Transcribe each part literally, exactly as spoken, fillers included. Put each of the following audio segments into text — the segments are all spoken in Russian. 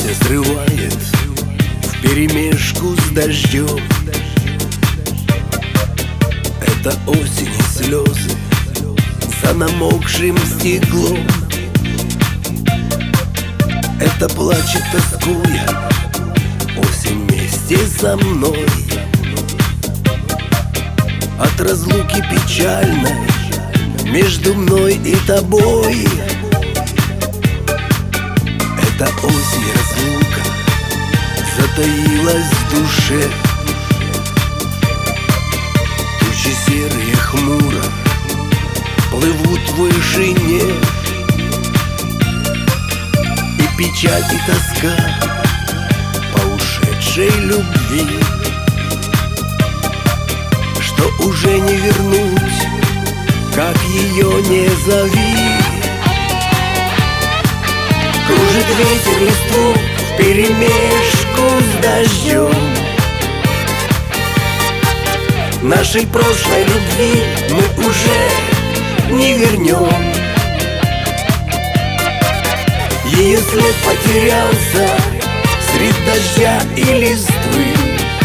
листья срывает вперемешку с дождем. Это осень и слезы за намокшим стеклом. Это плачет, тоскуя, осень вместе со мной. От разлуки печальной между мной и тобой. Это осень, разлука затаилась в душе. Тучи серые хмуро плывут в вышине. И печаль, и тоска по ушедшей любви, что уже не вернуть, как ее не зови. Кружит ветер листву вперемешку с дождем. Нашей прошлой любви мы уже не вернем. Ее след потерялся средь дождя и листвы.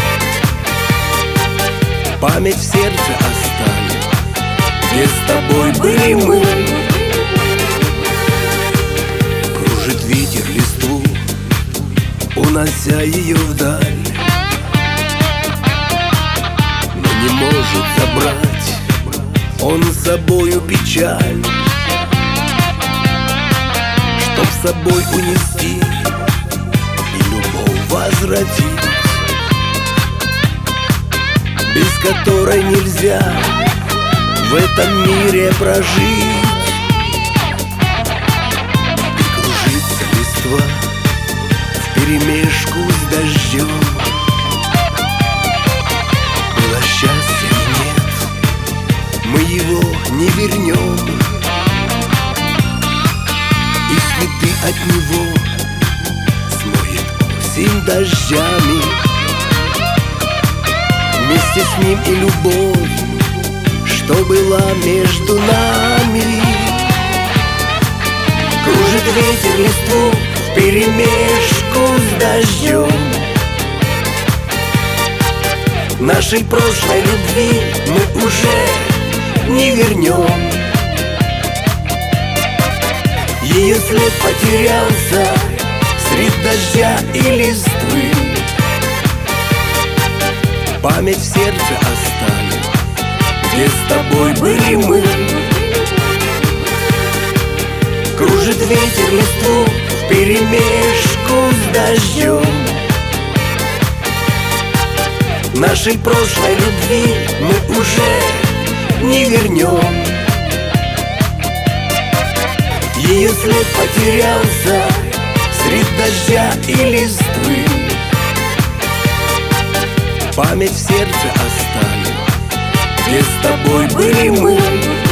Память в сердце оставит, где с тобой были мы. Кружит ветер листву, унося ее вдаль, но не может забрать он с собою печаль. Чтоб с собой унести и любовь возвратить, без которой нельзя в этом мире прожить. И кружится листва вперемешку с дождем. Было счастье и нет, мы его не вернем. И следы от него смоет осень дождями. Вместе с ним и любовь, что была между нами. Кружит ветер листву вперемешку с дождем. Нашей прошлой любви мы уже не вернем. Ее след потерялся средь дождя и листвы. Память в сердце оставит, где с тобой были мы. Кружит ветер листву вперемешку с дождем. Нашей прошлой любви мы уже не вернем. Ее след потерялся средь дождя и листвы. Память в сердце оставит, где с тобой были мы.